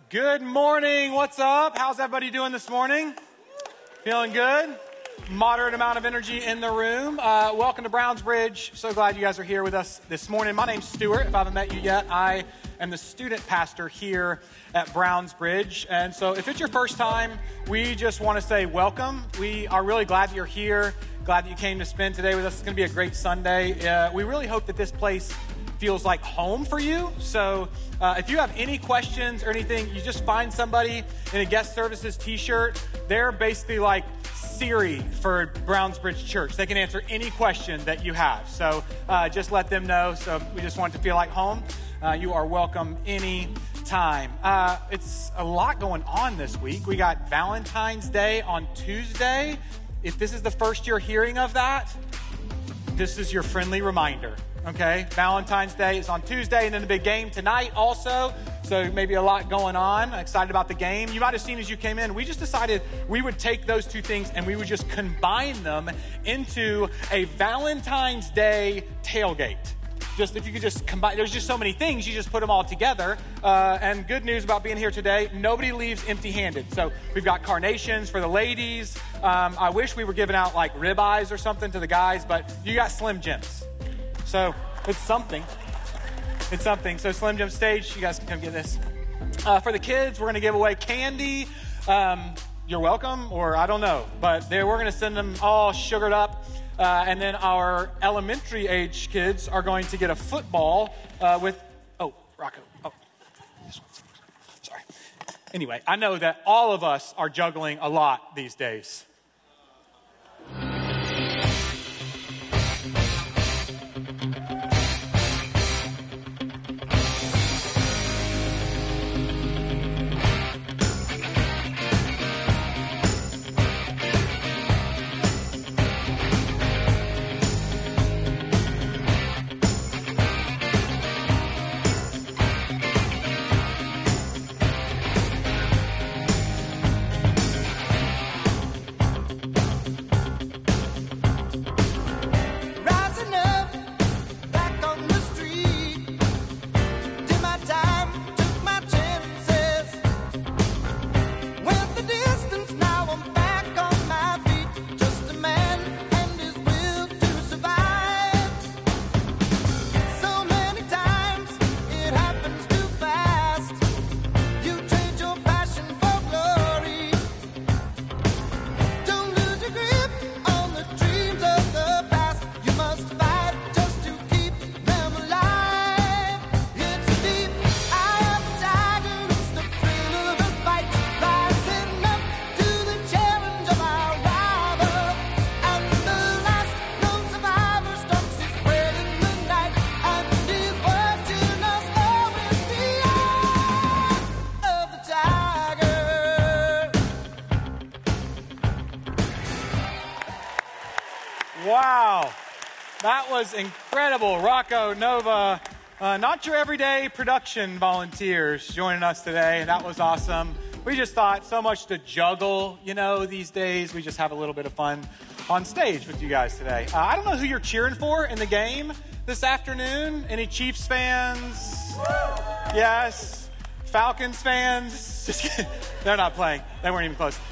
Good morning. What's up? How's everybody doing this morning? Feeling good? Moderate amount of energy in the room. Welcome to Brownsbridge. So glad you guys are here with us this morning. My name's Stuart. If I haven't met you yet, I am the student pastor here at Brownsbridge. And so if it's your first time, we just want to say welcome. We are really glad that you're here. Glad that you came to spend today with us. It's going to be a great Sunday. We really hope that this place feels like home for you. So if you have any questions or anything, you just find somebody in a guest services t-shirt. They're basically like Siri for Brownsbridge Church. They can answer any question that you have. So just let them know. So we just want it to feel like home. You are welcome any time. It's a lot going on this week. We got Valentine's Day on Tuesday. If this is the first you're hearing of that, this is your friendly reminder. Okay, Valentine's Day is on Tuesday, and then the big game tonight also. So maybe a lot going on. Excited about the game. You might have seen as you came in, we just decided we would take those two things and we would just combine them into a Valentine's Day tailgate. Just if you could just combine, there's just so many things, you just put them all together. And good news about being here today, nobody leaves empty-handed. So we've got carnations for the ladies. I wish we were giving out like ribeyes or something to the guys, but you got Slim Jims. So it's something. It's something. So Slim Jim stage, you guys can come get this. For the kids, we're going to give away candy. You're welcome, or I don't know. But we're going to send them all sugared up. And then our elementary age kids are going to get a football with, Rocco. Oh, this one's, sorry. Anyway, I know that all of us are juggling a lot these days. Wow, that was incredible. Rocco, Nova, not your everyday production volunteers joining us today. That was awesome. We just thought so much to juggle, these days. We just have a little bit of fun on stage with you guys today. I don't know who you're cheering for in the game this afternoon. Any Chiefs fans? Yes. Falcons fans? Just kidding. They're not playing. They weren't even close.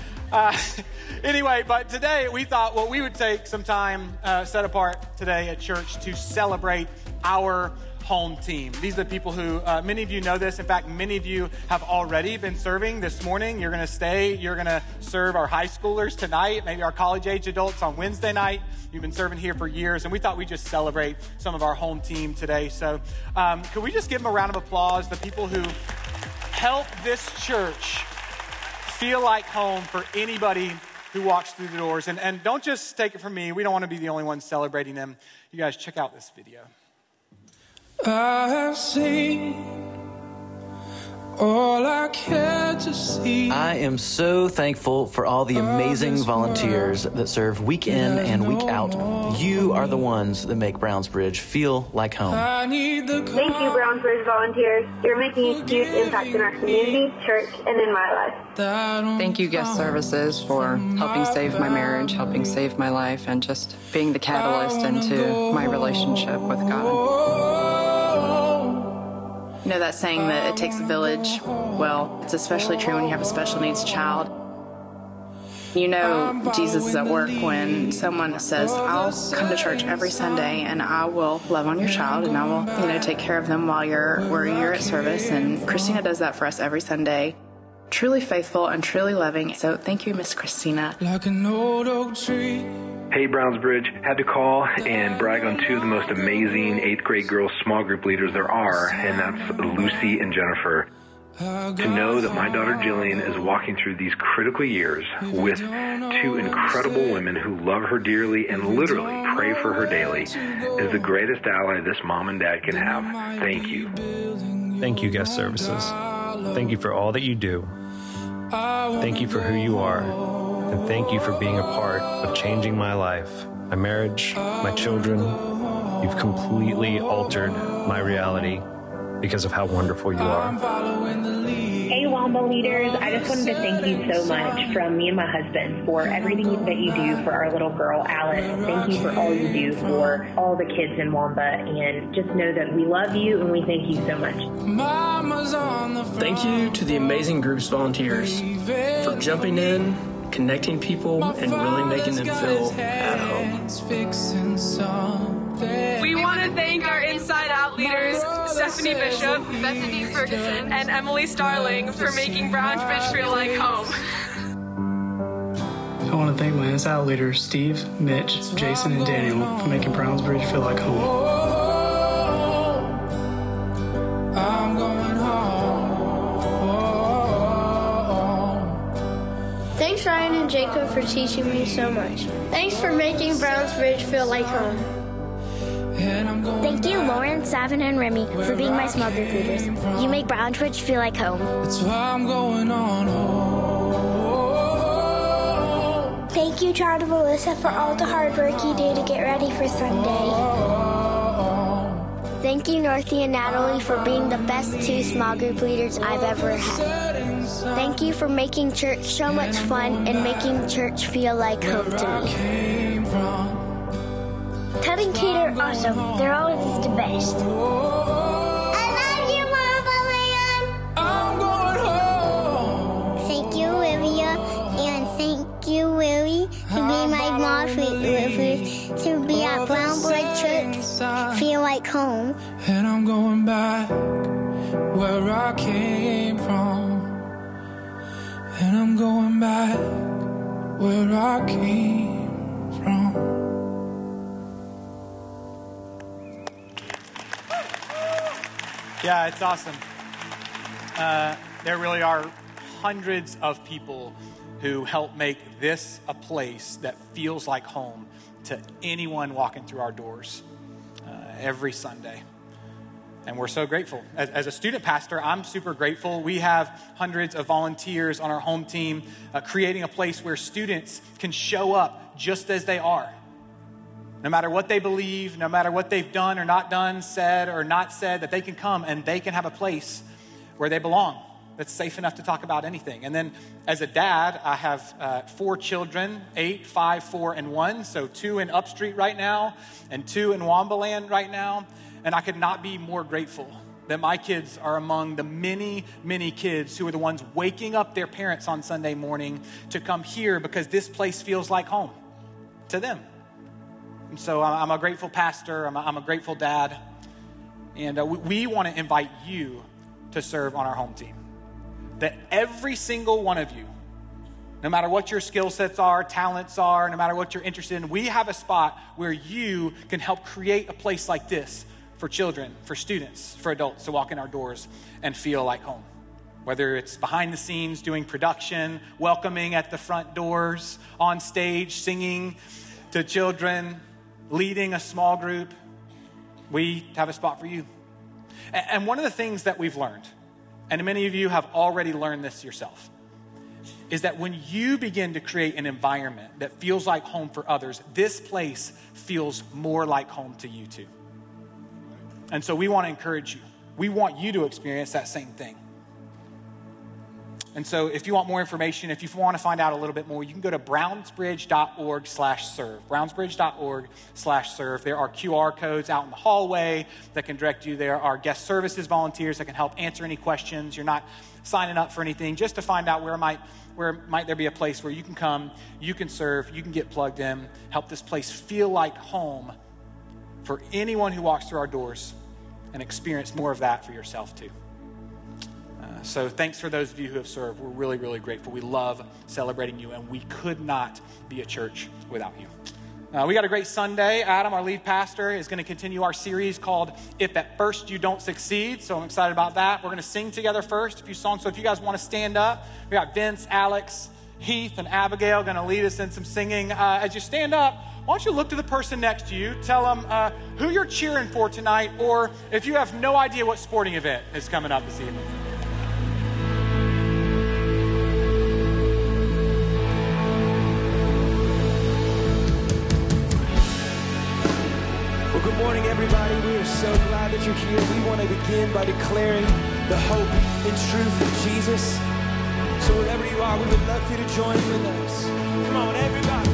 Anyway, but today we thought we would take some time set apart today at church to celebrate our home team. These are the people who, many of you know this. In fact, many of you have already been serving this morning. You're going to stay. You're going to serve our high schoolers tonight, maybe our college-age adults on Wednesday night. You've been serving here for years, and we thought we'd just celebrate some of our home team today. So could we just give them a round of applause, the people who help this church feel like home for anybody who walks through the doors. And don't just take it from me. We don't want to be the only ones celebrating them. You guys check out this video. I have seen all I care to see. I am so thankful for all the amazing volunteers that serve week in and week out. You are the ones that make Brownsbridge feel like home. Thank you, Brownsbridge volunteers. You're making a huge impact in our community, church, and in my life. Thank you, guest services, for helping save my marriage, helping save my life, and just being the catalyst into my relationship with God. You know that saying that it takes a village? Well, it's especially true when you have a special needs child. You know Jesus is at work when someone says, I'll come to church every Sunday and I will love on your child and I will, take care of them while you're at service. And Christina does that for us every Sunday. Truly faithful and truly loving. So thank you, Miss Christina. Like an old oak tree. Hey, Brownsbridge. Had to call and brag on two of the most amazing 8th grade girls small group leaders there are, and that's Lucy and Jennifer. To know that my daughter Jillian is walking through these critical years with two incredible women who love her dearly and literally pray for her daily is the greatest ally this mom and dad can have. Thank you. Thank you, Guest Services. Thank you for all that you do. Thank you for who you are. And thank you for being a part of changing my life, my marriage, my children. You've completely altered my reality because of how wonderful you are. Hey, Wamba leaders. I just wanted to thank you so much from me and my husband for everything that you do for our little girl, Alice. Thank you for all you do for all the kids in Wamba. And just know that we love you and we thank you so much. Thank you to the amazing group's volunteers for jumping in, connecting people, and really making them feel at home. We want to thank our Inside Out leaders, Stephanie Bishop, Bethany Ferguson, and Emily Starling for making Brownsbridge feel like home. I want to thank my Inside Out leaders, Steve, Mitch, Jason, and Daniel, for making Brownsbridge feel like home. I'm going home. Thanks, Ryan and Jacob, for teaching me so much. Thanks for making Brownsbridge feel like home. Thank you, Lauren, Savin, and Remy, for being my small group leaders. You make Brownsbridge feel like home. That's why I'm going on home. Thank you, John and Melissa, for all the hard work you do to get ready for Sunday. Thank you, Northie and Natalie, for being the best two small group leaders I've ever had. Thank you for making church so much fun and making church feel like home to me. Ted and Kate are awesome. They're always the best. I love you, Mama Land. I'm going home. Thank you, Olivia, and thank you, Willie, to be my mom to be at Brownbridge Church, feel like home. And I'm going back where I came from. And I'm going back where I came from. Yeah, it's awesome. There really are hundreds of people who help make this a place that feels like home to anyone walking through our doors every Sunday. And we're so grateful. As a student pastor, I'm super grateful. We have hundreds of volunteers on our home team creating a place where students can show up just as they are. No matter what they believe, no matter what they've done or not done, said or not said, that they can come and they can have a place where they belong that's safe enough to talk about anything. And then as a dad, I have 4 children, 8, 5, 4, and 1. So 2 in Upstreet right now and 2 in Wambaland right now. And I could not be more grateful that my kids are among the many, many kids who are the ones waking up their parents on Sunday morning to come here because this place feels like home to them. And so I'm a grateful pastor. I'm a grateful dad. And we want to invite you to serve on our home team. That every single one of you, no matter what your skill sets are, talents are, no matter what you're interested in, we have a spot where you can help create a place like this for children, for students, for adults to walk in our doors and feel like home. Whether it's behind the scenes doing production, welcoming at the front doors, on stage singing to children, leading a small group, we have a spot for you. And one of the things that we've learned, and many of you have already learned this yourself, is that when you begin to create an environment that feels like home for others, this place feels more like home to you too. And so we want to encourage you. We want you to experience that same thing. And so if you want more information, if you want to find out a little bit more, you can go to brownsbridge.org/serve. brownsbridge.org/serve. There are QR codes out in the hallway that can direct you. There are guest services volunteers that can help answer any questions. You're not signing up for anything, just to find out where might there be a place where you can come, you can serve, you can get plugged in, help this place feel like home for anyone who walks through our doors, and experience more of that for yourself too. So thanks for those of you who have served. We're really, really grateful. We love celebrating you, and we could not be a church without you. We got a great Sunday. Adam, our lead pastor, is going to continue our series called If at First You Don't Succeed. So I'm excited about that. We're going to sing together first a few songs. So if you guys want to stand up, we got Vince, Alex, Heath, and Abigail going to lead us in some singing. As you stand up, why don't you look to the person next to you, tell them who you're cheering for tonight, or if you have no idea what sporting event is coming up this evening. Well, good morning, everybody. We are so glad that you're here. We want to begin by declaring the hope and truth of Jesus. So wherever you are, we would love for you to join with us. Come on, everybody.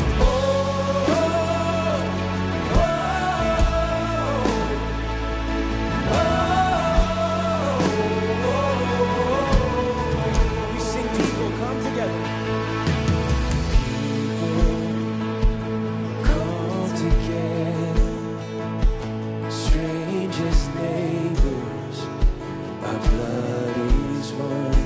We sing people come together. People come together. Strangest neighbors, our blood is one.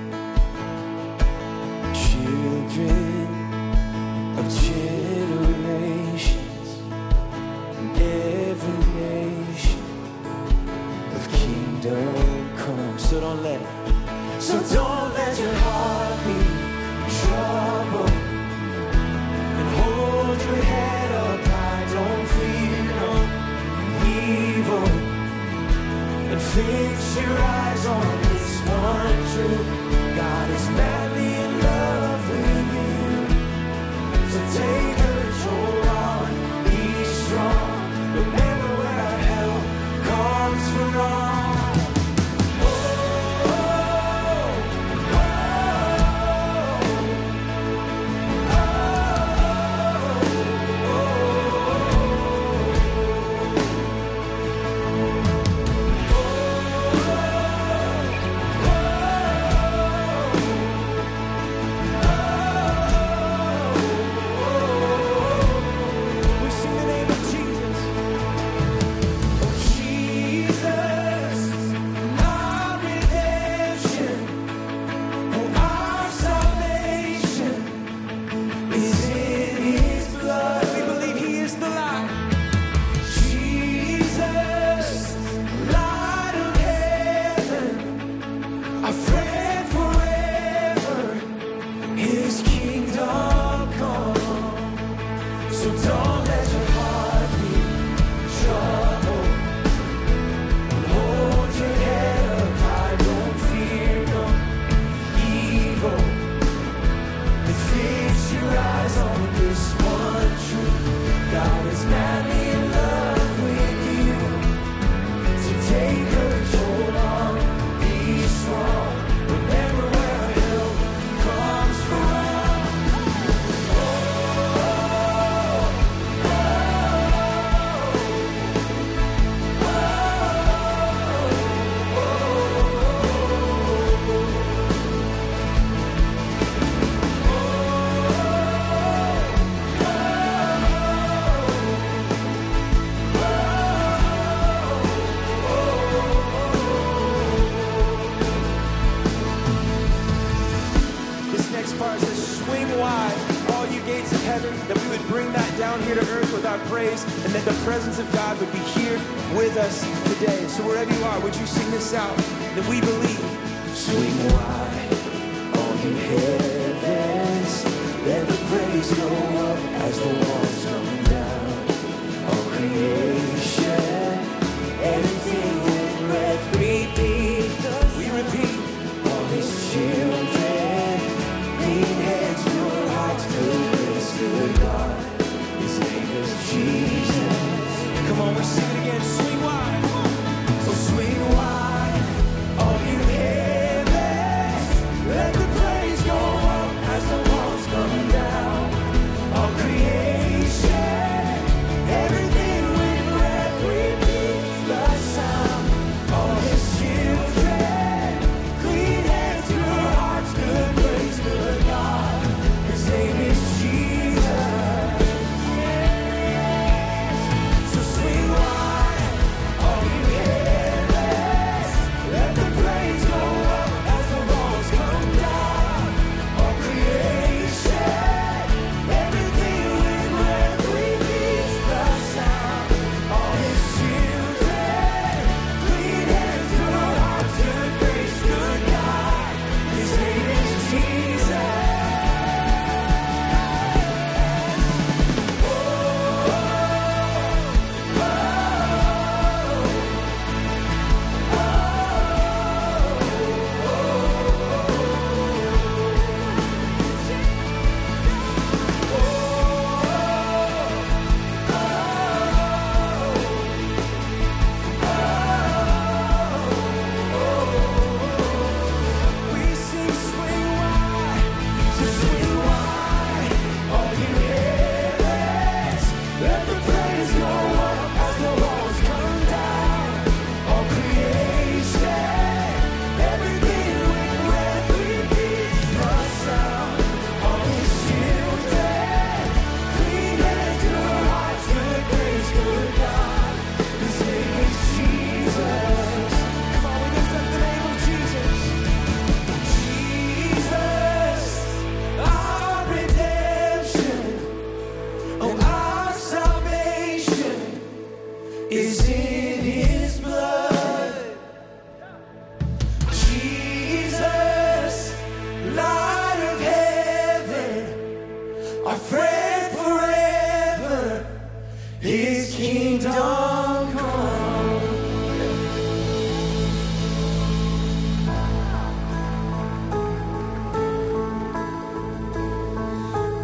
Children of generations, in every nation of kingdom come. So don't let your heart be troubled, and hold your head up high. Don't fear no evil, and fix your eyes on this one truth. God is madly in love with you. So take courage, hold on, be strong. Remember where our help comes from. And that the presence of God would be here with us today. So wherever you are, would you sing this out? That we believe. Swing wide, all you heavens. Let the praise go up as the walls come down. All creation, everything in breath, repeat. We repeat. All His children, clean hands, pure hearts, goodness, good God. His name is Jesus. Come on, we sing it again. Swing wide. So swing wide, all you heavens. Let the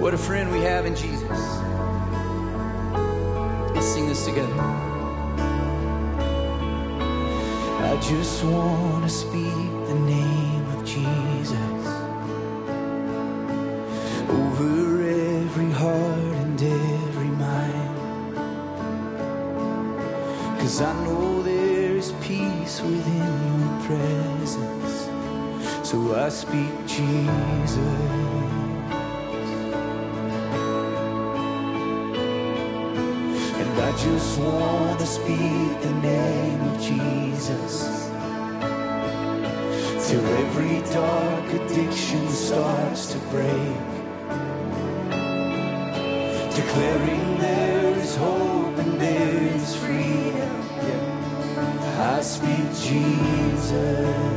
What a friend we have in Jesus. Let's sing this together. I just want to speak the name of Jesus over every heart and every mind. 'Cause I know there is peace within your presence. So I speak Jesus. And I just want to speak the name of Jesus till every dark addiction starts to break, declaring there is hope and there is freedom. I speak Jesus.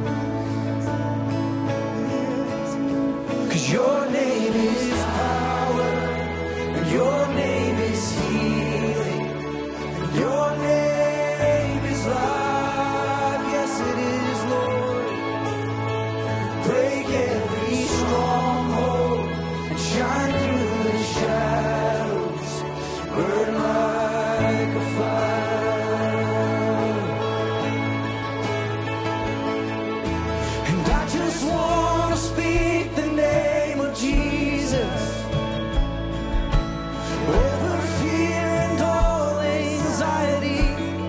Your name is power, and your name is healing, and your name is life. Yes, it is, Lord. Break every stronghold and shine through the shadows. Burn like a fire. And I just want to speak the name of Jesus over fear and all anxiety,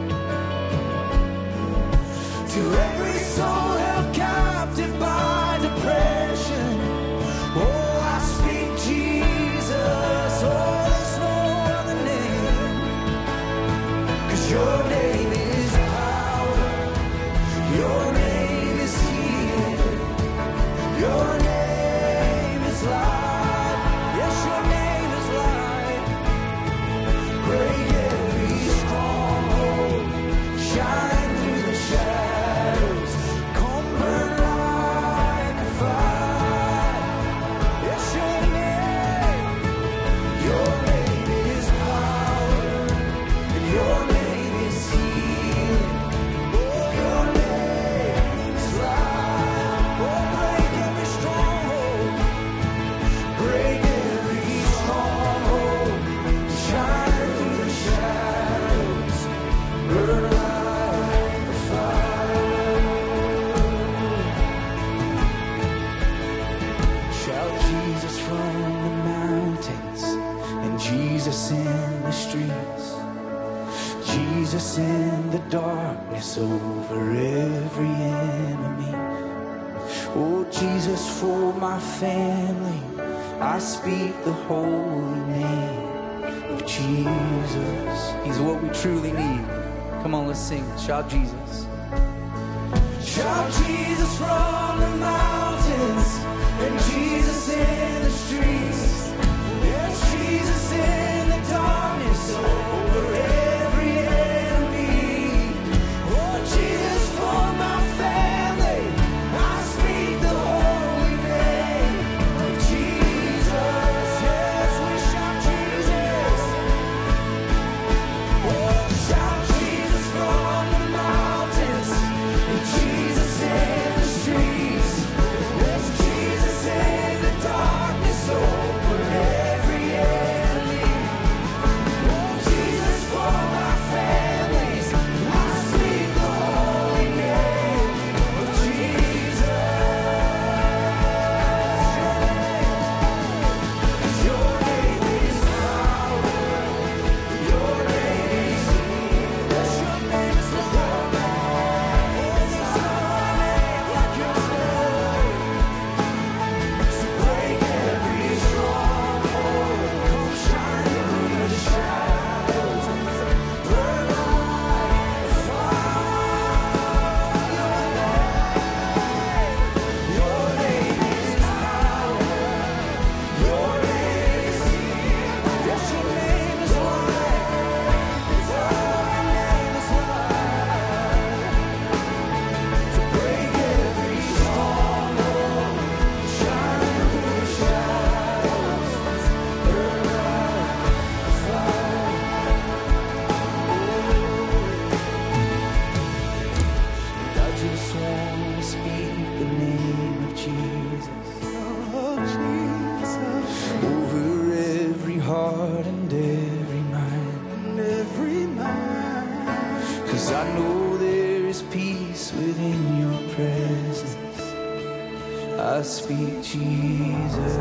to every soul held captive by depression. Oh, I speak Jesus. Oh, there's no other name, 'cause your name is power, your name is healing, your name is life. Yes, your name is life. Break every stronghold, shine through the shadows, come burn like a fire. Yes, your name is power, and your name is healing. Oh, your name is life. Oh, break every stronghold, break every stronghold, shine through the shadows, burn like a fire. Shout Jesus from the mountains, and Jesus in the streets, Jesus in the darkness over every enemy. Oh, Jesus, for my family, I speak the holy name of Jesus. He's what we truly need. Come on, let's sing. Shout Jesus. Shout Jesus from the mountains, and Jesus in the streets. Yes, Jesus in the darkness over every enemy. Oh, Jesus, for my family, I speak the holy name of Jesus. Yes, we shout Jesus. Oh, shout Jesus from the mountains, and Jesus in the streets. I speak Jesus.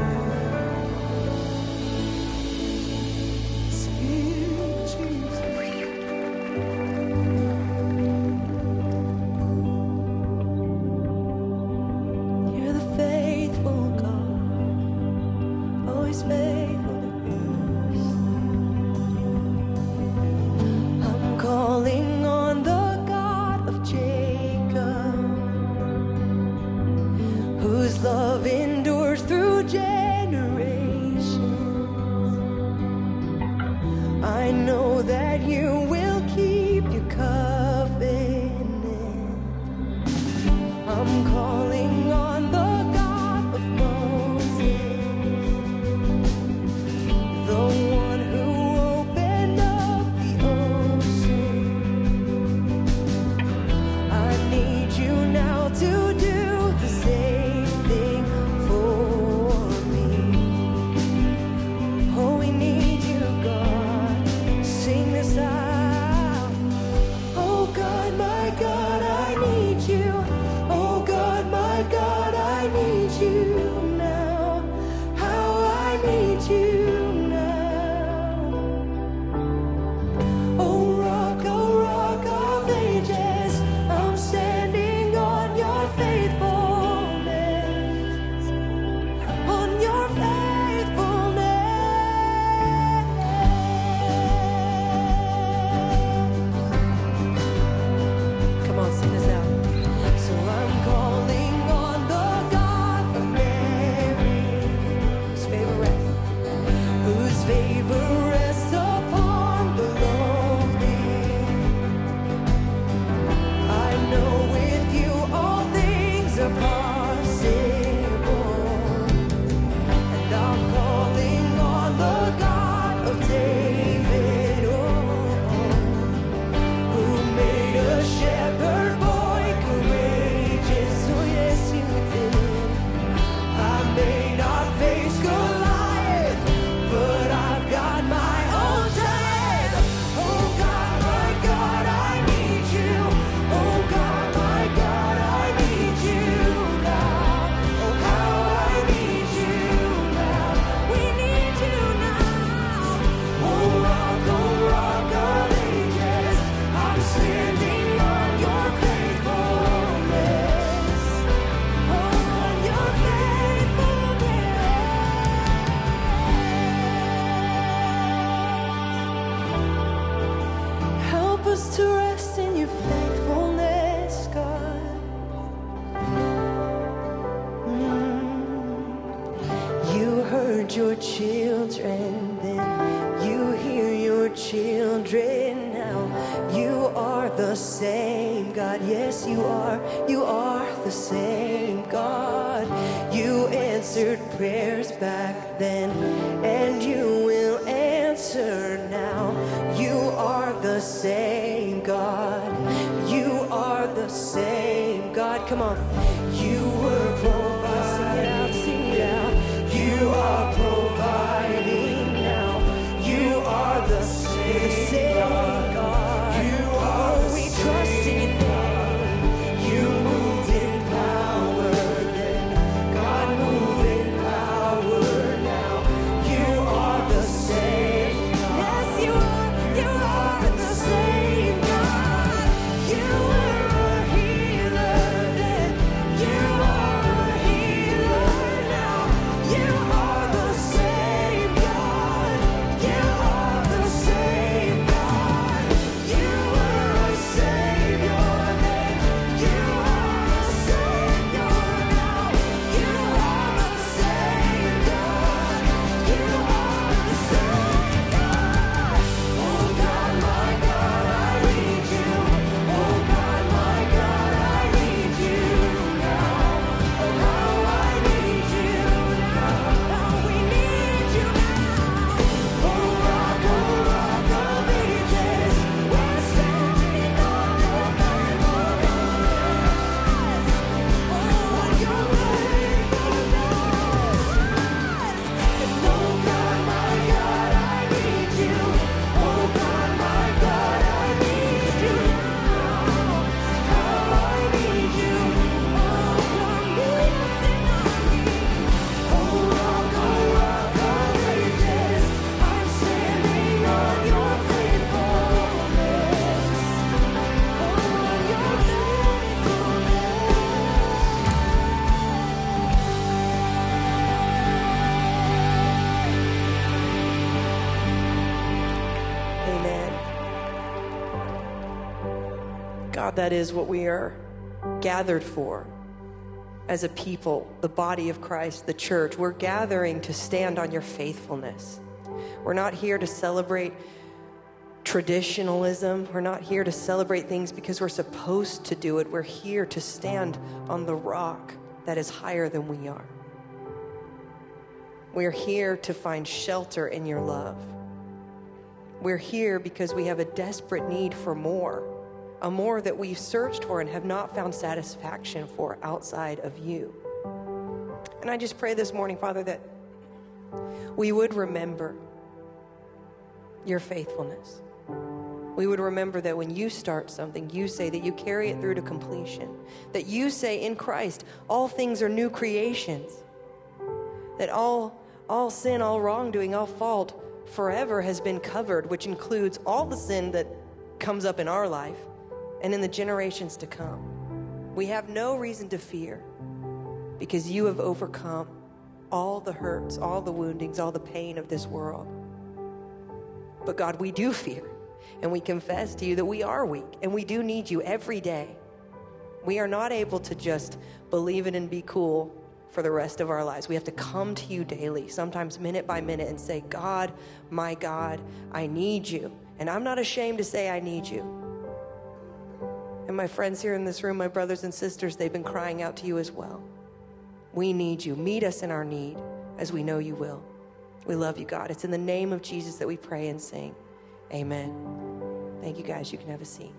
Your children, then you hear your children now. You are the same God, yes you are the same God. You answered prayers back then, and you will answer now. You are the same God, you are the same God. Come on, you were providing, sing it out. You are providing now. You are the same God. You are we trust in God. You moved in power then. God move in power now. You are the same God. Yes, you are the same God. You were a healer then. God, that is what we are gathered for as a people, the body of Christ, the church. We're gathering to stand on your faithfulness. We're not here to celebrate traditionalism. We're not here to celebrate things because we're supposed to do it. We're here to stand on the rock that is higher than we are. We're here to find shelter in your love. We're here because we have a desperate need for more, a more that we've searched for and have not found satisfaction for outside of you. And I just pray this morning, Father, that we would remember your faithfulness. We would remember that when you start something, you say that you carry it through to completion, that you say in Christ, all things are new creations, that all sin, all wrongdoing, all fault forever has been covered, which includes all the sin that comes up in our life and in the generations to come. We have no reason to fear because you have overcome all the hurts, all the woundings, all the pain of this world. But God, we do fear, and we confess to you that we are weak, and we do need you every day. We are not able to just believe it and be cool for the rest of our lives. We have to come to you daily, sometimes minute by minute, and say, God, my God, I need you. And I'm not ashamed to say I need you. And my friends here in this room, my brothers and sisters, they've been crying out to you as well. We need you. Meet us in our need, as we know you will. We love you, God. It's in the name of Jesus that we pray and sing. Amen. Thank you, guys. You can have a seat.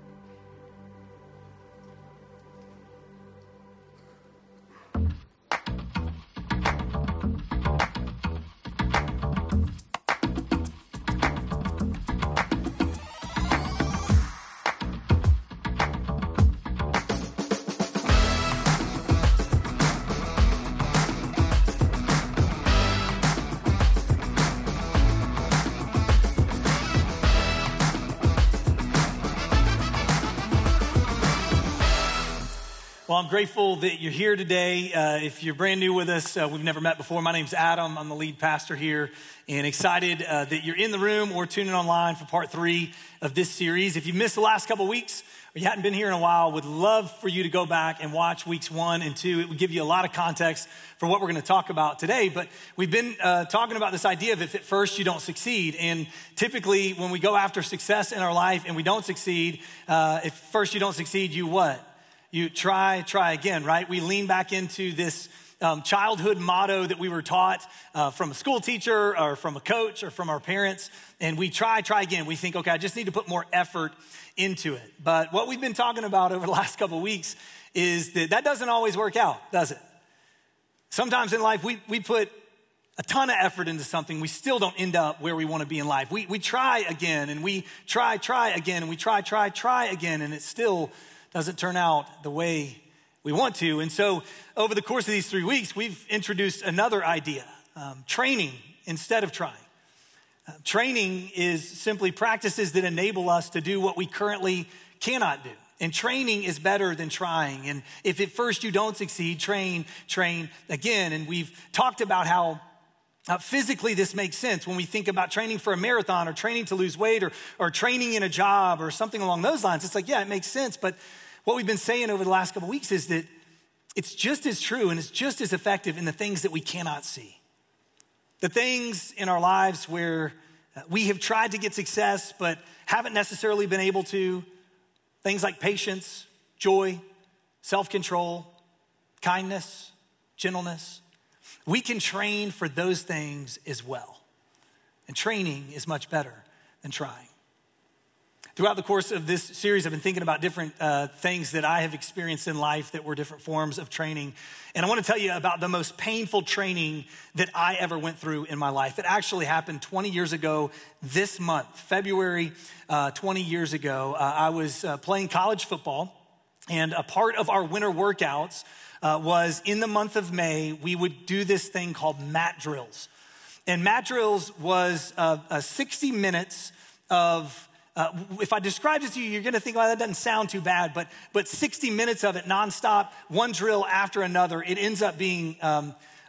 Well, I'm grateful that you're here today. If you're brand new with us, we've never met before. My name's Adam. I'm the lead pastor here, and excited that you're in the room or tuning online for part 3 of this series. If you missed the last couple weeks or you hadn't been here in a while, would love for you to go back and watch weeks 1 and 2. It would give you a lot of context for what we're going to talk about today. But we've been talking about this idea of if at first you don't succeed. And typically when we go after success in our life and we don't succeed, if first you don't succeed, you what? You try again, right? We lean back into this childhood motto that we were taught from a school teacher or from a coach or from our parents. And we try again. We think, okay, I just need to put more effort into it. But what we've been talking about over the last couple of weeks is that doesn't always work out, does it? Sometimes in life, we put a ton of effort into something. We still don't end up where we want to be in life. We try again, and we try again, and we try again, and it still doesn't turn out the way we want to. And so over the course of these 3 weeks, we've introduced another idea, training instead of trying. Training is simply practices that enable us to do what we currently cannot do. And training is better than trying. And if at first you don't succeed, train again. And we've talked about how physically this makes sense when we think about training for a marathon or training to lose weight or training in a job or something along those lines. It's like, yeah, it makes sense. But what we've been saying over the last couple of weeks is that it's just as true and it's just as effective in the things that we cannot see. The things in our lives where we have tried to get success but haven't necessarily been able to. Things like patience, joy, self-control, kindness, gentleness. We can train for those things as well. And training is much better than trying. Throughout the course of this series, I've been thinking about different things that I have experienced in life that were different forms of training. And I want to tell you about the most painful training that I ever went through in my life. It actually happened 20 years ago this month, February 20 years ago. I was playing college football, and a part of our winter workouts was in the month of May, we would do this thing called mat drills. And mat drills was 60 minutes of if I describe this to you, you're going to think, well, that doesn't sound too bad, but 60 minutes of it nonstop, one drill after another, it ends up being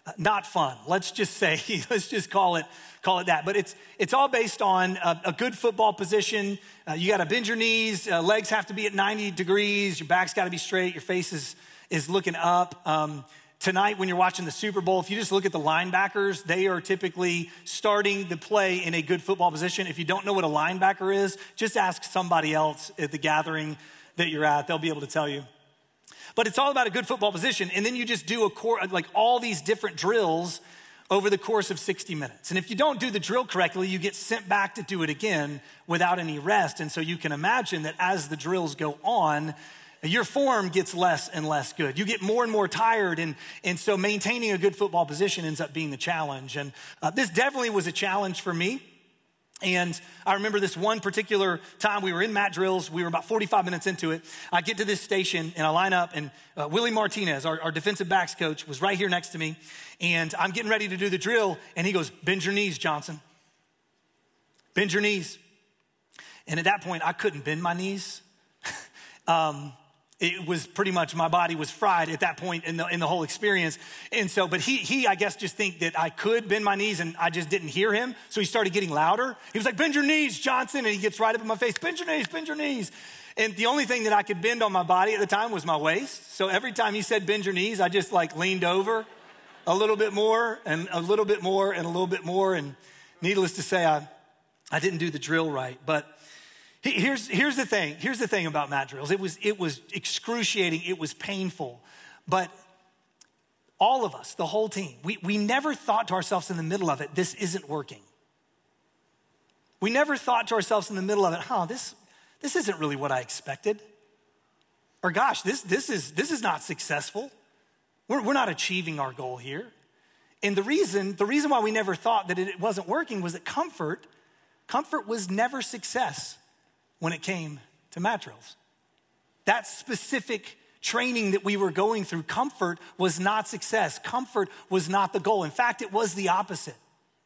not fun. Let's just say, let's just call it that. But it's all based on a good football position. You got to bend your knees. Legs have to be at 90 degrees. Your back's got to be straight. Your face is looking up. Tonight, when you're watching the Super Bowl, if you just look at the linebackers, they are typically starting the play in a good football position. If you don't know what a linebacker is, just ask somebody else at the gathering that you're at. They'll be able to tell you. But it's all about a good football position. And then you just do like all these different drills over the course of 60 minutes. And if you don't do the drill correctly, you get sent back to do it again without any rest. And so you can imagine that as the drills go on, your form gets less and less good. You get more and more tired. And so maintaining a good football position ends up being the challenge. And this definitely was a challenge for me. And I remember this one particular time we were in mat drills. We were about 45 minutes into it. I get to this station and I line up, and Willie Martinez, our defensive backs coach, was right here next to me. And I'm getting ready to do the drill. And he goes, "Bend your knees, Johnson. Bend your knees." And at that point, I couldn't bend my knees. It was pretty much, my body was fried at that point in the whole experience. And so, but he, I guess, just think that I could bend my knees, and I just didn't hear him. So he started getting louder. He was like, "Bend your knees, Johnson." And he gets right up in my face, "Bend your knees, bend your knees." And the only thing that I could bend on my body at the time was my waist. So every time he said, "Bend your knees," I just like leaned over a little bit more and a little bit more and a little bit more. And needless to say, I didn't do the drill right. But Here's the thing. Here's the thing about mat drills. It was excruciating. It was painful. But all of us, the whole team, we never thought to ourselves in the middle of it, this isn't working. We never thought to ourselves in the middle of it, this isn't really what I expected. Or gosh, this is not successful. We're not achieving our goal here. And the reason why we never thought that it wasn't working was that comfort was never success when it came to mat drills. That specific training that we were going through, comfort was not success. Comfort was not the goal. In fact, it was the opposite.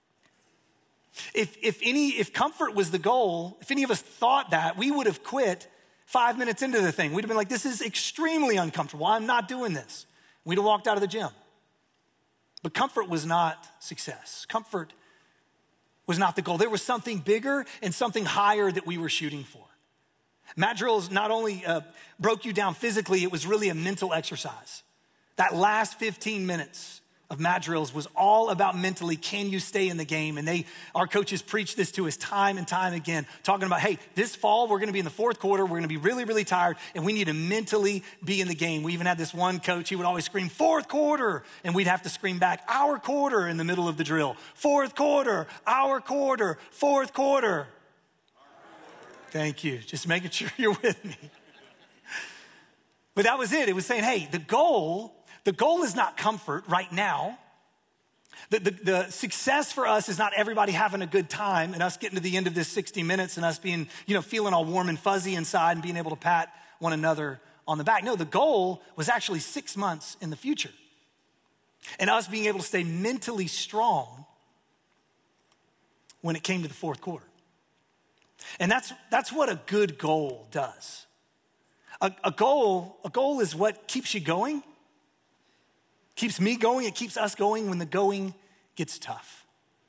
If comfort was the goal, if any of us thought that, we would have quit 5 minutes into the thing. We'd have been like, "This is extremely uncomfortable. I'm not doing this." We'd have walked out of the gym. But comfort was not success. Comfort was not the goal. There was something bigger and something higher that we were shooting for. Mat drills not only broke you down physically, it was really a mental exercise. That last 15 minutes of mat drills was all about mentally, can you stay in the game? And our coaches preach this to us time and time again, talking about, hey, this fall we're gonna be in the fourth quarter, we're gonna be really, really tired, and we need to mentally be in the game. We even had this one coach, he would always scream, "Fourth quarter," and we'd have to scream back, "Our quarter," in the middle of the drill. "Fourth quarter, our quarter, fourth quarter." Thank you, just making sure you're with me. But that was it. It was saying, hey, the goal is not comfort right now. The success for us is not everybody having a good time and us getting to the end of this 60 minutes and us being, feeling all warm and fuzzy inside and being able to pat one another on the back. No, the goal was actually 6 months in the future. And us being able to stay mentally strong when it came to the fourth quarter. And that's what a good goal does. A goal is what keeps you going, keeps me going, it keeps us going when the going gets tough.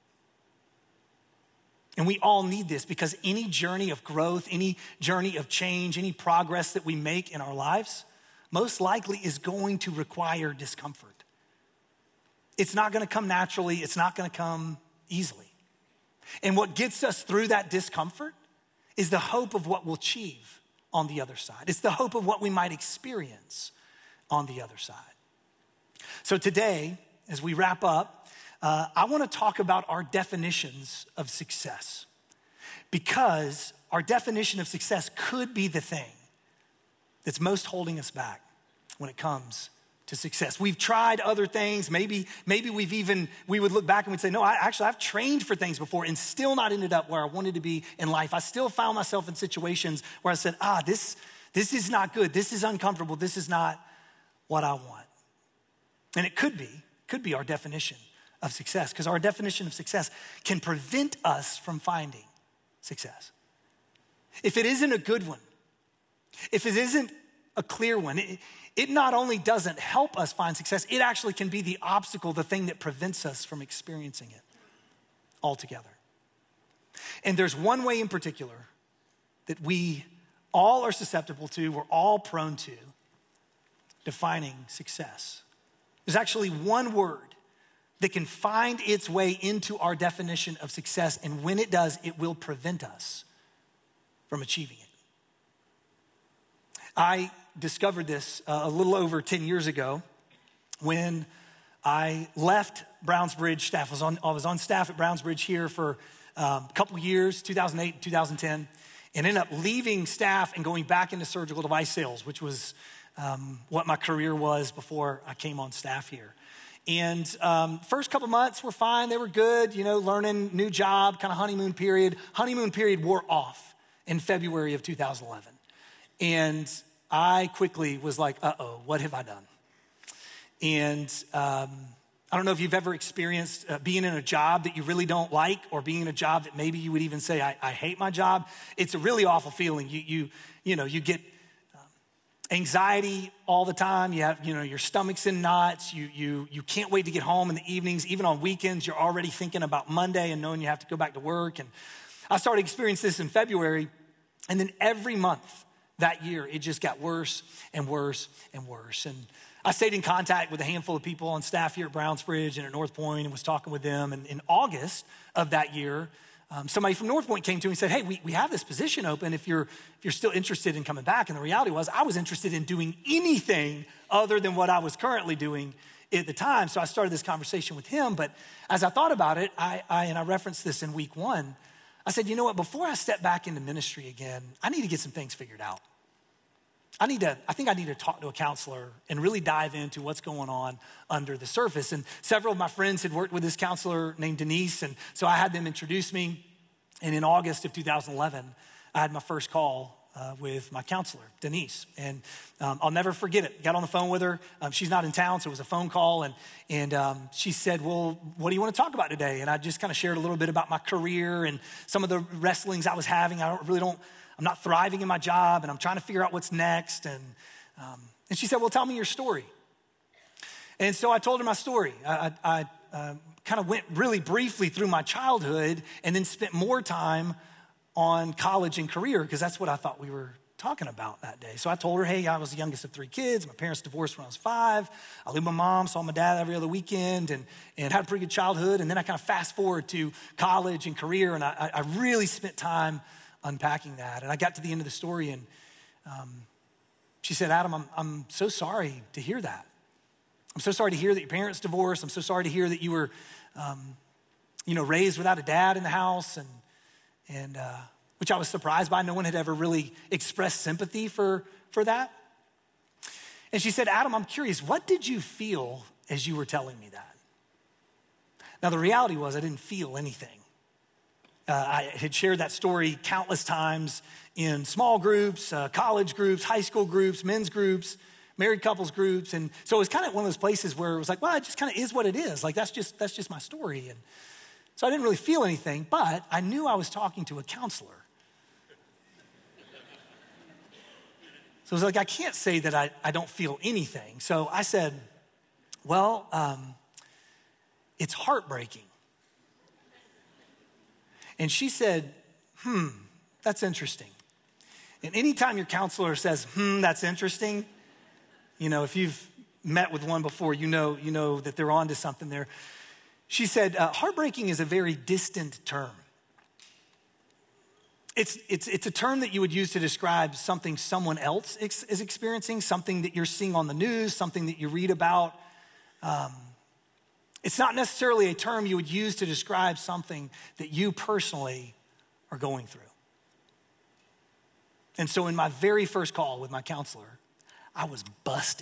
And we all need this because any journey of growth, any journey of change, any progress that we make in our lives, most likely is going to require discomfort. It's not gonna come naturally, it's not gonna come easily. And what gets us through that discomfort is the hope of what we'll achieve on the other side. It's the hope of what we might experience on the other side. So today, as we wrap up, I want to talk about our definitions of success, because our definition of success could be the thing that's most holding us back when it comes to success. We've tried other things. Maybe we would look back and we'd say, no, I've trained for things before and still not ended up where I wanted to be in life. I still found myself in situations where I said, this is not good. This is uncomfortable. This is not what I want. And it could be our definition of success, because our definition of success can prevent us from finding success. If it isn't a good one, if it isn't a clear one. It not only doesn't help us find success, it actually can be the obstacle, the thing that prevents us from experiencing it altogether. And there's one way in particular that we all are susceptible to, we're all prone to, defining success. There's actually one word that can find its way into our definition of success, and when it does, it will prevent us from achieving it. I discovered this a little over 10 years ago when I left Brownsbridge staff. I was on staff at Brownsbridge here for a couple years, 2008, 2010, and ended up leaving staff and going back into surgical device sales, which was what my career was before I came on staff here. And first couple months were fine. They were good, learning, new job, kind of honeymoon period. Honeymoon period wore off in February of 2011. And I quickly was like, what have I done? And I don't know if you've ever experienced being in a job that you really don't like, or being in a job that maybe you would even say, I hate my job. It's a really awful feeling. You get anxiety all the time. You have, your stomach's in knots. You can't wait to get home in the evenings. Even on weekends, you're already thinking about Monday and knowing you have to go back to work. And I started experiencing this in February. And then every month that year, it just got worse and worse and worse. And I stayed in contact with a handful of people on staff here at Brownsbridge and at North Point and was talking with them. And in August of that year, somebody from North Point came to me and said, hey, we have this position open if you're still interested in coming back. And the reality was I was interested in doing anything other than what I was currently doing at the time. So I started this conversation with him. But as I thought about it, I referenced this in week 1, I said, you know what, before I step back into ministry again, I need to get some things figured out. I think I need to talk to a counselor and really dive into what's going on under the surface. And several of my friends had worked with this counselor named Denise, and so I had them introduce me. And in August of 2011, I had my first call with my counselor, Denise. And I'll never forget it. Got on the phone with her. She's not in town, so it was a phone call. And she said, well, what do you want to talk about today? And I just kind of shared a little bit about my career and some of the wrestlings I was having. I'm not thriving in my job, and I'm trying to figure out what's next. And she said, well, tell me your story. And so I told her my story. I kind of went really briefly through my childhood and then spent more time on college and career, because that's what I thought we were talking about that day. So I told her, hey, I was the youngest of 3 kids. My parents divorced when I was 5. I lived with my mom, saw my dad every other weekend, and had a pretty good childhood. And then I kind of fast forward to college and career, and I really spent time unpacking that. And I got to the end of the story, and she said, Adam, I'm so sorry to hear that. I'm so sorry to hear that your parents divorced. I'm so sorry to hear that you were, raised without a dad in the house, and which I was surprised by. No one had ever really expressed sympathy for that. And she said, Adam, I'm curious, what did you feel as you were telling me that? Now, the reality was I didn't feel anything. I had shared that story countless times in small groups, college groups, high school groups, men's groups, married couples groups. And so it was kind of one of those places where it was like, well, it just kind of is what it is. Like, that's just my story. And so I didn't really feel anything, but I knew I was talking to a counselor. So it was like, I can't say that I don't feel anything. So I said, well, it's heartbreaking. And she said, that's interesting. And anytime your counselor says, that's interesting, if you've met with one before, you know that they're onto something there. She said, heartbreaking is a very distant term. It's a term that you would use to describe something someone else is experiencing, something that you're seeing on the news, something that you read about. It's not necessarily a term you would use to describe something that you personally are going through. And so in my very first call with my counselor, I was busted.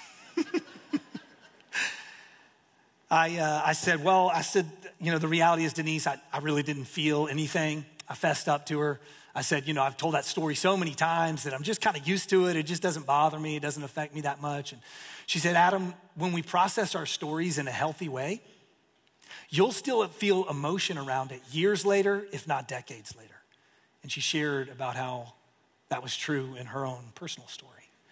I said, the reality is, Denise, I really didn't feel anything. I fessed up to her. I said, I've told that story so many times that I'm just kind of used to it. It just doesn't bother me. It doesn't affect me that much. And she said, Adam, when we process our stories in a healthy way, you'll still feel emotion around it years later, if not decades later. And she shared about how that was true in her own personal story.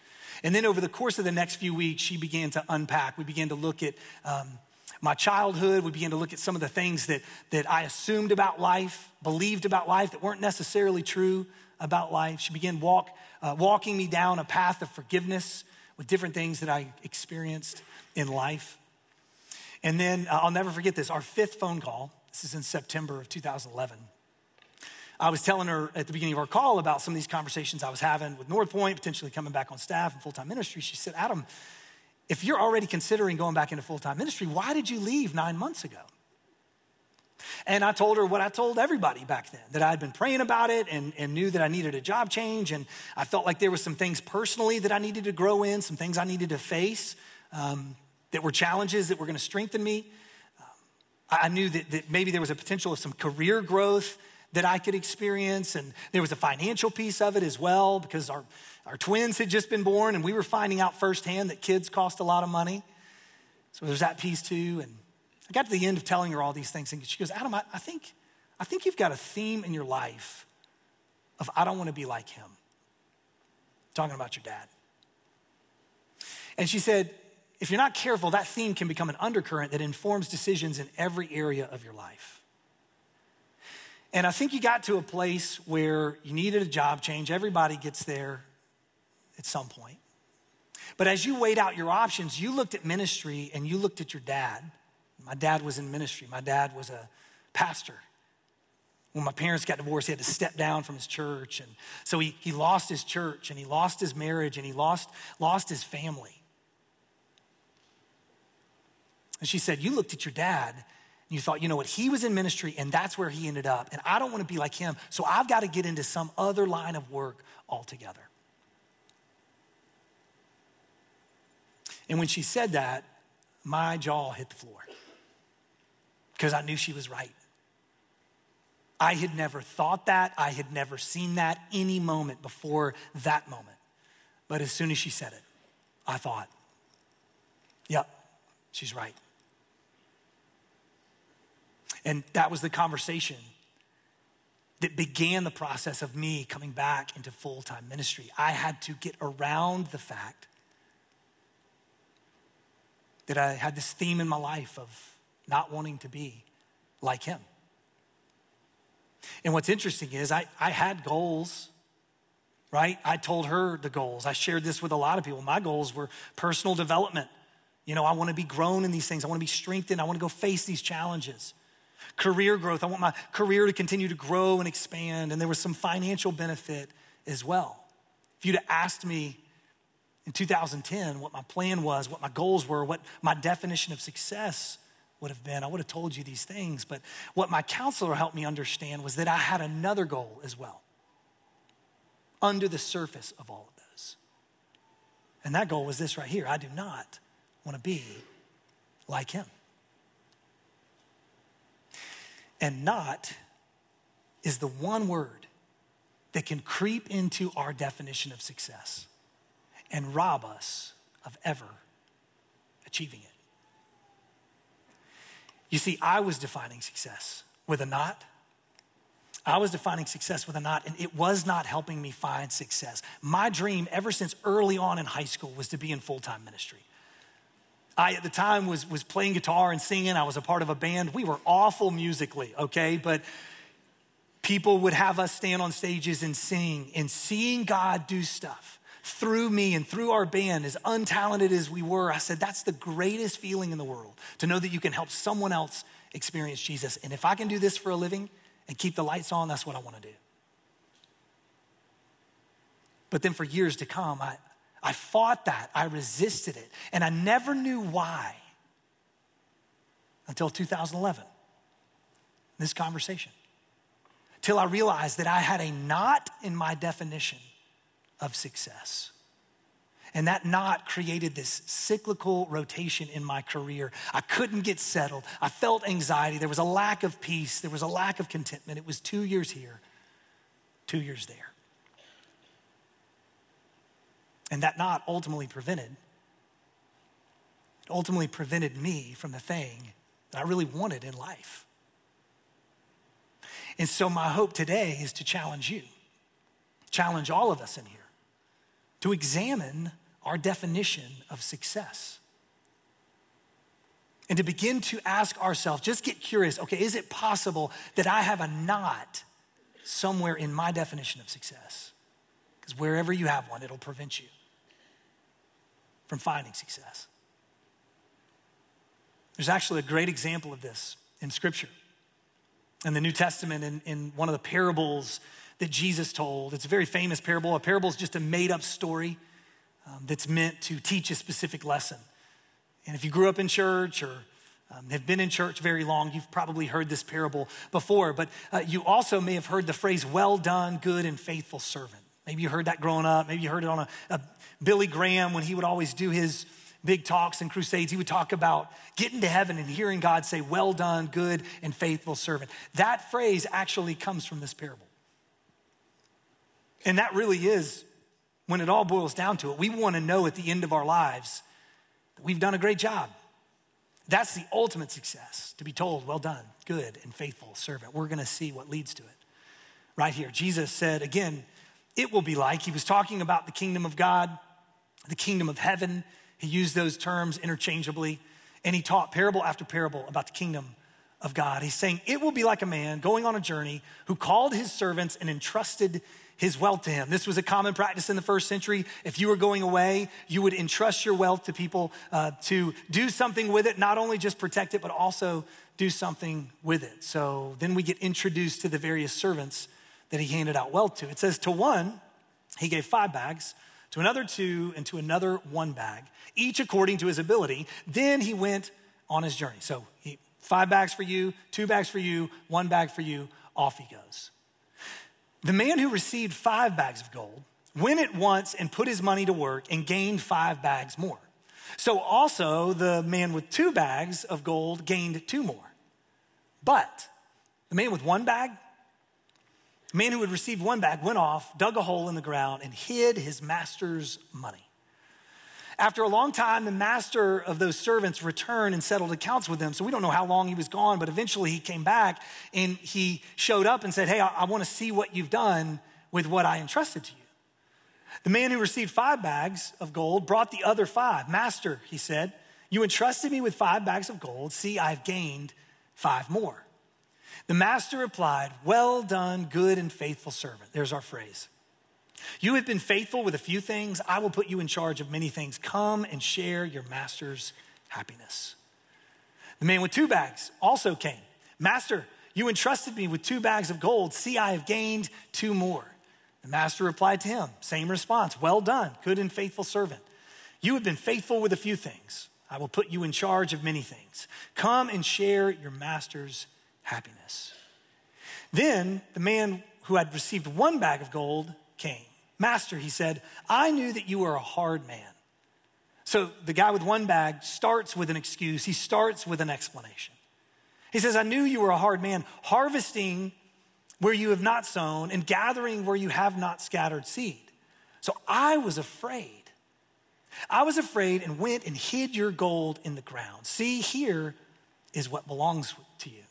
And then over the course of the next few weeks, she began to unpack. We began to look at my childhood. We began to look at some of the things that I assumed about life, believed about life that weren't necessarily true about life. She began walking me down a path of forgiveness with different things that I experienced in life. And then I'll never forget this, our 5th phone call, this is in September of 2011. I was telling her at the beginning of our call about some of these conversations I was having with North Point, potentially coming back on staff and full-time ministry. She said, Adam, if you're already considering going back into full-time ministry, why did you leave 9 months ago? And I told her what I told everybody back then, that I'd been praying about it and knew that I needed a job change. And I felt like there were some things personally that I needed to grow in, some things I needed to face that were challenges that were going to strengthen me. I knew that maybe there was a potential of some career growth that I could experience. And there was a financial piece of it as well, because our twins had just been born and we were finding out firsthand that kids cost a lot of money. So there's that piece too. And I got to the end of telling her all these things and she goes, Adam, I think you've got a theme in your life of I don't want to be like him. Talking about your dad. And she said, if you're not careful, that theme can become an undercurrent that informs decisions in every area of your life. And I think you got to a place where you needed a job change. Everybody gets there at some point. But as you weighed out your options, you looked at ministry and you looked at your dad. My dad was in ministry. My dad was a pastor. When my parents got divorced, he had to step down from his church. And so he lost his church and he lost his marriage and he lost his family. And she said, you looked at your dad and you thought, you know what, he was in ministry and that's where he ended up. And I don't want to be like him, so I've got to get into some other line of work altogether. And when she said that, my jaw hit the floor because I knew she was right. I had never thought that. I had never seen that any moment before that moment. But as soon as she said it, I thought, yep, she's right. And that was the conversation that began the process of me coming back into full-time ministry. I had to get around the fact that I had this theme in my life of not wanting to be like him. And what's interesting is I had goals, right? I told her the goals. I shared this with a lot of people. My goals were personal development. You know, I want to be grown in these things. I want to be strengthened. I want to go face these challenges. Career growth. I want my career to continue to grow and expand. And there was some financial benefit as well. If you'd have asked me in 2010 what my plan was, what my goals were, what my definition of success would have been, I would have told you these things. But what my counselor helped me understand was that I had another goal as well, under the surface of all of those. And that goal was this right here. I do not want to be like him. And not is the one word that can creep into our definition of success and rob us of ever achieving it. You see, I was defining success with a not. I was defining success with a not, and it was not helping me find success. My dream ever since early on in high school was to be in full-time ministry. I, at the time, was playing guitar and singing. I was a part of a band. We were awful musically, okay? But people would have us stand on stages and sing, and seeing God do stuff through me and through our band, as untalented as we were, I said, that's the greatest feeling in the world, to know that you can help someone else experience Jesus. And if I can do this for a living and keep the lights on, that's what I want to do. But then for years to come, I fought that. I resisted it. And I never knew why until 2011, this conversation. Till I realized that I had a knot in my definition of success. And that knot created this cyclical rotation in my career. I couldn't get settled. I felt anxiety. There was a lack of peace. There was a lack of contentment. It was 2 years here, 2 years there. And that knot ultimately prevented me from the thing that I really wanted in life. And so my hope today is to challenge you, challenge all of us in here, to examine our definition of success. And to begin to ask ourselves, just get curious, okay, is it possible that I have a knot somewhere in my definition of success? Because wherever you have one, it'll prevent you from finding success. There's actually a great example of this in Scripture. In the New Testament, in one of the parables that Jesus told. It's a very famous parable. A parable is just a made-up story that's meant to teach a specific lesson. And if you grew up in church or have been in church very long, you've probably heard this parable before. But you also may have heard the phrase, well done, good and faithful servant. Maybe you heard that growing up. Maybe you heard it on a Billy Graham when he would always do his big talks and crusades. He would talk about getting to heaven and hearing God say, well done, good and faithful servant. That phrase actually comes from this parable. And that really is, when it all boils down to it, we want to know at the end of our lives that we've done a great job. That's the ultimate success, to be told, well done, good and faithful servant. We're going to see what leads to it right here. Jesus said, again, it will be like, he was talking about the kingdom of God, the kingdom of heaven. He used those terms interchangeably, and he taught parable after parable about the kingdom of God. He's saying, it will be like a man going on a journey who called his servants and entrusted his wealth to him. This was a common practice in the first century. If you were going away, you would entrust your wealth to people to do something with it, not only just protect it, but also do something with it. So then we get introduced to the various servants that he handed out wealth to. It says, to one, he gave 5 bags, to another 2, and to another 1 bag, each according to his ability. Then he went on his journey. So 5 bags for you, 2 bags for you, 1 bag for you, off he goes. The man who received 5 bags of gold went at once and put his money to work and gained 5 bags more. So also the man with 2 bags of gold gained 2 more. But the man with 1 bag, the man who had received 1 bag went off, dug a hole in the ground, and hid his master's money. After a long time, the master of those servants returned and settled accounts with them. So we don't know how long he was gone, but eventually he came back and he showed up and said, hey, I want to see what you've done with what I entrusted to you. The man who received 5 bags of gold brought the other 5. Master, he said, you entrusted me with 5 bags of gold. See, I've gained 5 more. The master replied, well done, good and faithful servant. There's our phrase. You have been faithful with a few things. I will put you in charge of many things. Come and share your master's happiness. The man with 2 bags also came. Master, you entrusted me with 2 bags of gold. See, I have gained 2 more. The master replied to him, same response. Well done, good and faithful servant. You have been faithful with a few things. I will put you in charge of many things. Come and share your master's happiness. Then the man who had received 1 bag of gold came. Master, he said, I knew that you were a hard man. So the guy with 1 bag starts with an excuse. He starts with an explanation. He says, I knew you were a hard man, harvesting where you have not sown and gathering where you have not scattered seed. So I was afraid. I was afraid and went and hid your gold in the ground. See, here is what belongs to you.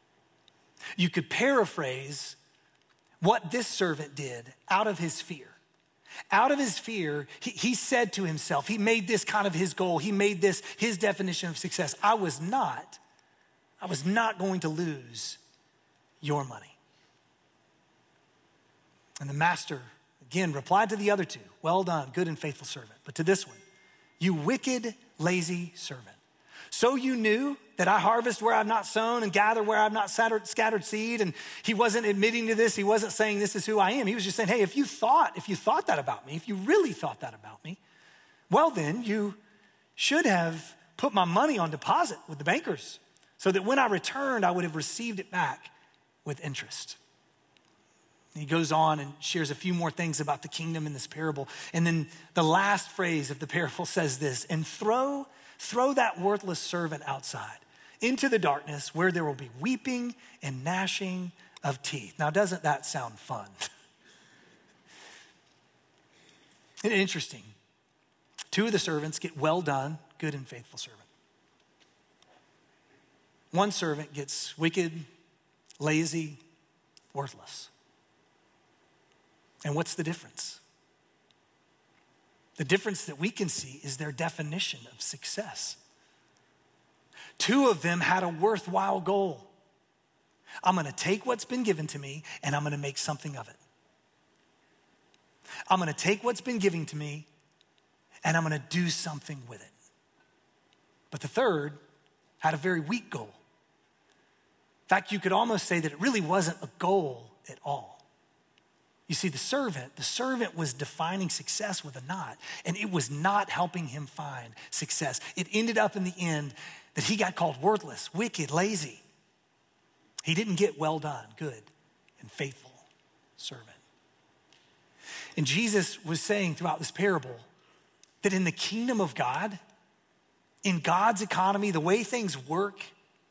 You could paraphrase what this servant did out of his fear. Out of his fear, he said to himself, he made this kind of his goal. He made this his definition of success. I was not going to lose your money. And the master, again, replied to the other 2, well done, good and faithful servant. But to this one, you wicked, lazy servant. So you knew that I harvest where I've not sown and gather where I've not scattered seed. And he wasn't admitting to this. He wasn't saying this is who I am. He was just saying, hey, if you thought that about me, if you really thought that about me, well then you should have put my money on deposit with the bankers so that when I returned, I would have received it back with interest. He goes on and shares a few more things about the kingdom in this parable. And then the last phrase of the parable says this, and throw that worthless servant outside into the darkness where there will be weeping and gnashing of teeth. Now, doesn't that sound fun? And interesting. 2 of the servants get well done, good and faithful servant. 1 servant gets wicked, lazy, worthless. And what's the difference? The difference that we can see is their definition of success. Two of them had a worthwhile goal. I'm gonna take what's been given to me and I'm gonna make something of it. I'm gonna take what's been given to me and I'm gonna do something with it. But the third had a very weak goal. In fact, you could almost say that it really wasn't a goal at all. You see, the servant was defining success with a knot, and it was not helping him find success. It ended up in the end that he got called worthless, wicked, lazy. He didn't get well done, good, and faithful servant. And Jesus was saying throughout this parable that in the kingdom of God, in God's economy, the way things work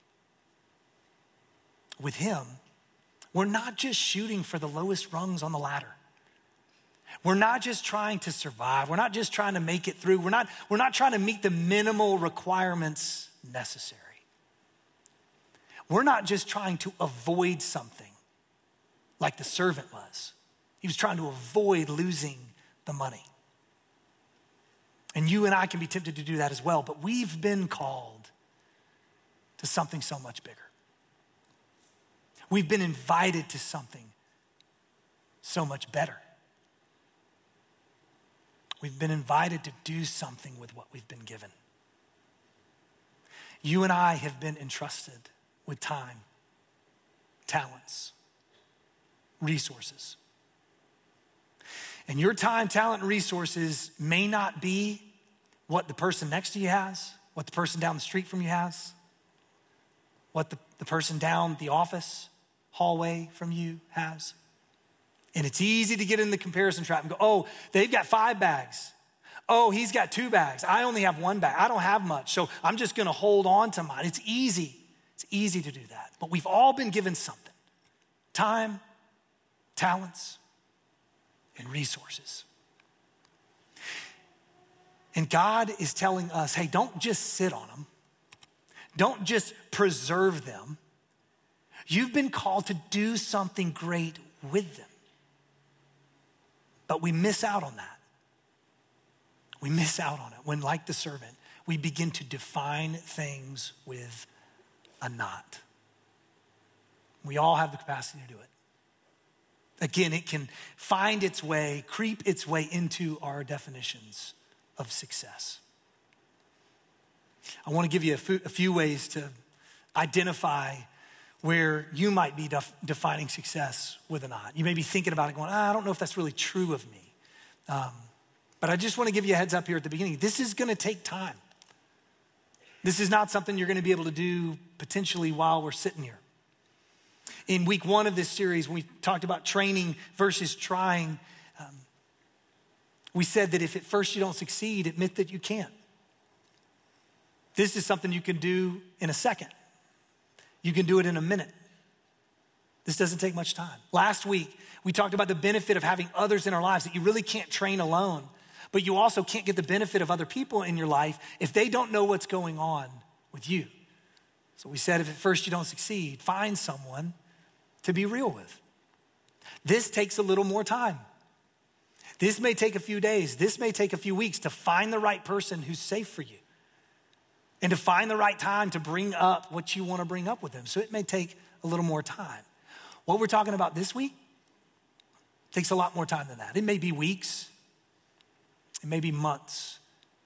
with him, we're not just shooting for the lowest rungs on the ladder. We're not just trying to survive. We're not just trying to make it through. We're not trying to meet the minimal requirements necessary. We're not just trying to avoid something like the servant was. He was trying to avoid losing the money. And you and I can be tempted to do that as well, but we've been called to something so much bigger. We've been invited to something so much better. We've been invited to do something with what we've been given. You and I have been entrusted with time, talents, resources. And your time, talent, and resources may not be what the person next to you has, what the person down the street from you has, what the person down the office hallway from you has. And it's easy to get in the comparison trap and go, oh, they've got 5 bags. Oh, he's got 2 bags. I only have 1 bag. I don't have much, so I'm just gonna hold on to mine. It's easy to do that. But we've all been given something: time, talents, and resources. And God is telling us, hey, don't just sit on them. Don't just preserve them. You've been called to do something great with them. But we miss out on that. We miss out on it when, like the servant, we begin to define things with a knot. We all have the capacity to do it. Again, it can find its way, creep its way into our definitions of success. I want to give you a few ways to identify where you might be defining success with a knot. You may be thinking about it going, I don't know if that's really true of me. But I just want to give you a heads up here at the beginning. This is going to take time. This is not something you're going to be able to do potentially while we're sitting here. In week 1 of this series, when we talked about training versus trying, we said that if at first you don't succeed, admit that you can't. This is something you can do in a second. You can do it in a minute. This doesn't take much time. Last week, we talked about the benefit of having others in our lives, that you really can't train alone, but you also can't get the benefit of other people in your life if they don't know what's going on with you. So we said if at first you don't succeed, find someone to be real with. This takes a little more time. This may take a few days. This may take a few weeks to find the right person who's safe for you and to find the right time to bring up what you want to bring up with them. So it may take a little more time. What we're talking about this week takes a lot more time than that. It may be weeks. It may be months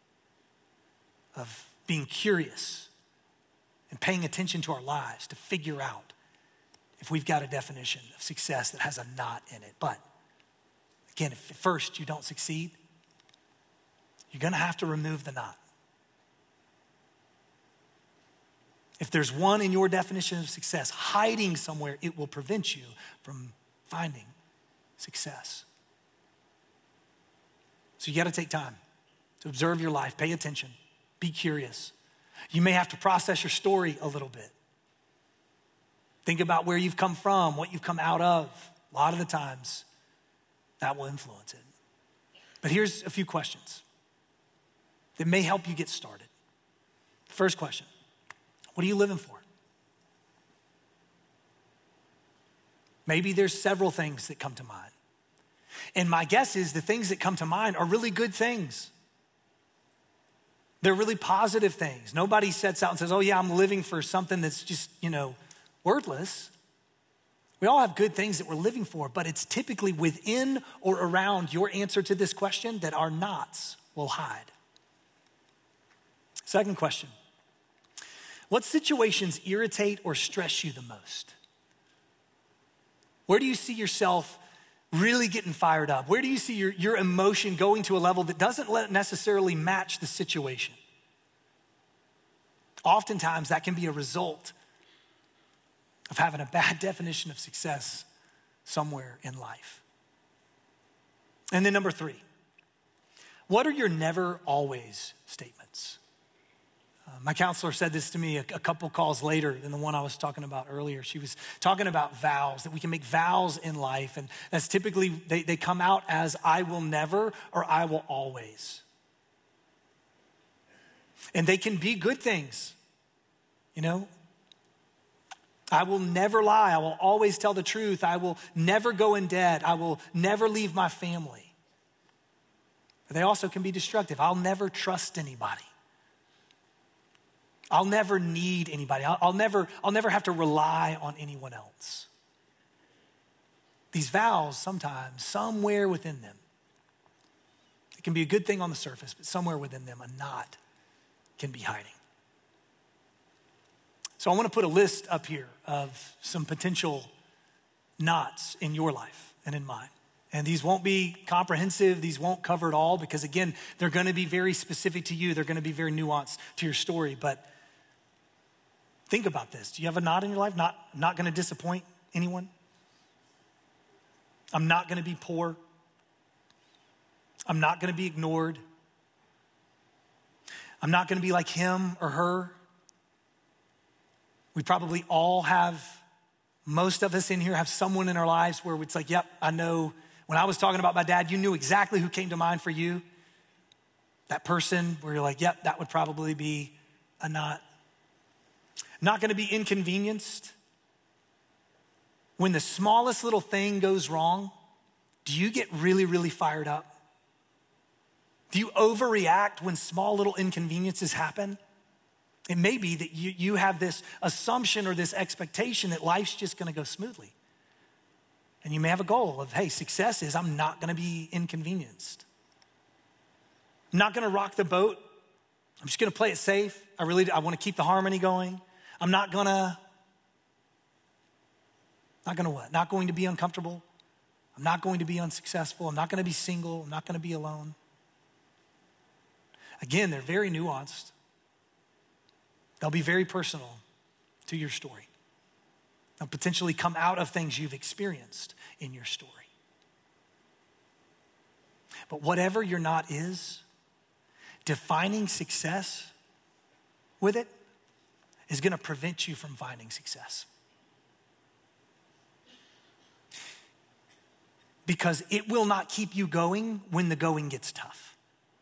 of being curious and paying attention to our lives to figure out if we've got a definition of success that has a knot in it. But again, if at first you don't succeed, you're gonna have to remove the knot. If there's one in your definition of success hiding somewhere, it will prevent you from finding success. So you gotta take time to observe your life, pay attention, be curious. You may have to process your story a little bit. Think about where you've come from, what you've come out of. A lot of the times, that will influence it. But here's a few questions that may help you get started. First question, what are you living for? Maybe there's several things that come to mind. And my guess is the things that come to mind are really good things. They're really positive things. Nobody sets out and says, oh yeah, I'm living for something that's just, worthless. We all have good things that we're living for, but it's typically within or around your answer to this question that our knots will hide. Second question. What situations irritate or stress you the most? Where do you see yourself really getting fired up? Where do you see your emotion going to a level that doesn't necessarily match the situation? Oftentimes that can be a result of having a bad definition of success somewhere in life. And then number 3, what are your never always statements? My counselor said this to me a couple calls later than the one I was talking about earlier. She was talking about vows, that we can make vows in life, and that's typically, they come out as I will never or I will always. And they can be good things, I will never lie. I will always tell the truth. I will never go in debt. I will never leave my family. But they also can be destructive. I'll never trust anybody. I'll never need anybody. I'll never have to rely on anyone else. These vows sometimes, somewhere within them, it can be a good thing on the surface, but somewhere within them, a knot can be hiding. So I want to put a list up here of some potential knots in your life and in mine. And these won't be comprehensive. These won't cover it all because, again, they're going to be very specific to you. They're going to be very nuanced to your story. But think about this. Do you have a knot in your life? Not going to disappoint anyone? I'm not going to be poor. I'm not going to be ignored. I'm not going to be like him or her. We probably all have, most of us in here have someone in our lives where it's like, yep, I know. When I was talking about my dad, you knew exactly who came to mind for you. That person where you're like, yep, that would probably be a knot. Not going to be inconvenienced. When the smallest little thing goes wrong, do you get really, really fired up? Do you overreact when small little inconveniences happen? It may be that you have this assumption or this expectation that life's just going to go smoothly. And you may have a goal of, hey, success is I'm not going to be inconvenienced. I'm not going to rock the boat. I'm just going to play it safe. I want to keep the harmony going. I'm not going to what? Not going to be uncomfortable. I'm not going to be unsuccessful. I'm not going to be single. I'm not going to be alone. Again, they're very nuanced. They'll be very personal to your story. They'll potentially come out of things you've experienced in your story. But whatever your knot is, defining success with it is going to prevent you from finding success. Because it will not keep you going when the going gets tough.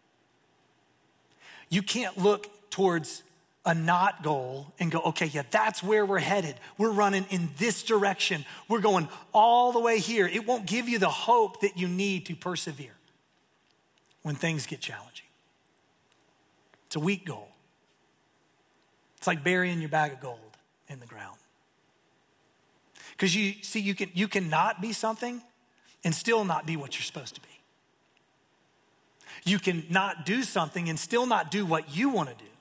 You can't look towards a not goal and go, okay, yeah, that's where we're headed. We're running in this direction. We're going all the way here. It won't give you the hope that you need to persevere when things get challenging. It's a weak goal. It's like burying your bag of gold in the ground. Because you cannot be something and still not be what you're supposed to be. You can not do something and still not do what you want to do.